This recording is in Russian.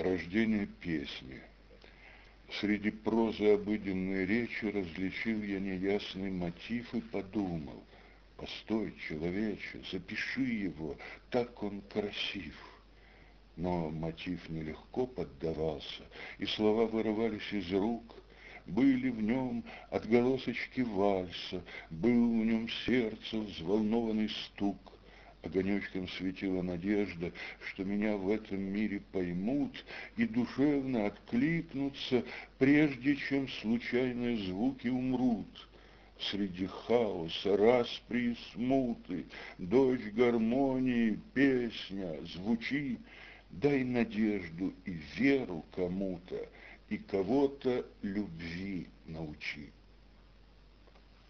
Рождение песни. Среди прозы обыденной речи различил я неясный мотив и подумал: постой, человече, запиши его, так он красив. Но мотив нелегко поддавался, и слова вырывались из рук. Были в нем отголосочки вальса, был в нем сердце взволнованный стук. Огонечком светила надежда, что меня в этом мире поймут и душевно откликнутся, прежде чем случайные звуки умрут. Среди хаоса, распри и смуты, дочь гармонии, песня, звучи, дай надежду и веру кому-то, и кого-то любви научи.